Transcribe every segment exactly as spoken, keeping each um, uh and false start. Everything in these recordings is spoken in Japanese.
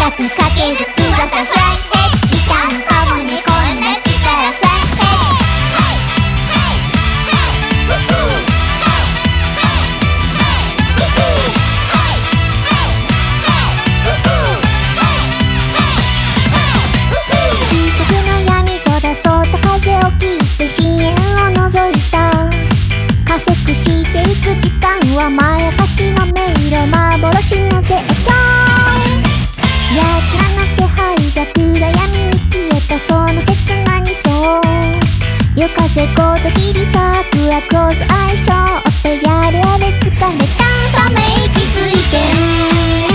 くかける翼フライヘッドいたんかもねこんな力フライヘッドしていく時間はまやかしの迷路幻の絶叫奴らの気配が暗闇に消えたその切なにそう夜風ごときり咲くアクロス相性ってやれやれ疲れたため息ついてる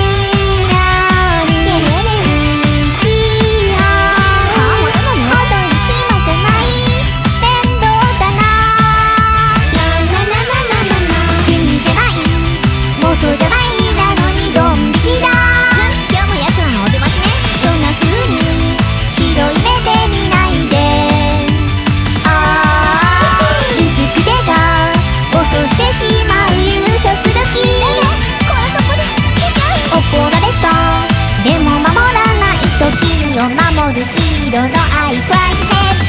守るヒーローのアイフライヘッド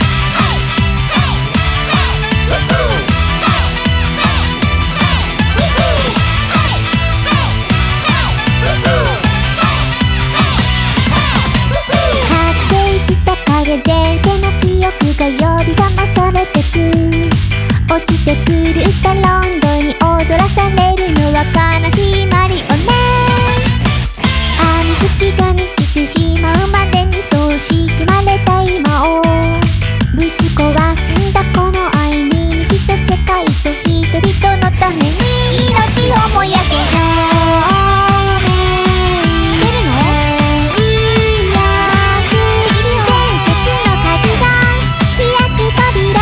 覚醒した影前世の記憶が呼び覚まされてく落ちてくる歌ロンドに踊らされるのは悲しいマリオネあの月が満ちてしまうまでに仕組まれた今をぶち壊すんだこの愛に満ちた世界と人々のために命を燃やせしてるのWe areちぎり伝説の鍵が開く扉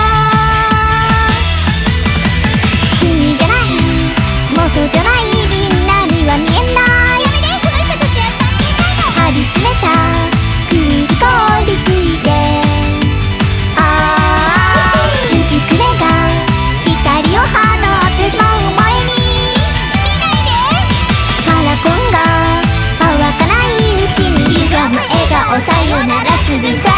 君じゃない妄想じゃないみんなには見えないやめてこの人たちは関係ないの張り詰めた凍りついてああつじくれが光を放ってしまう前に見ないでカラコンが乾かないうちに歪む笑顔さよならするか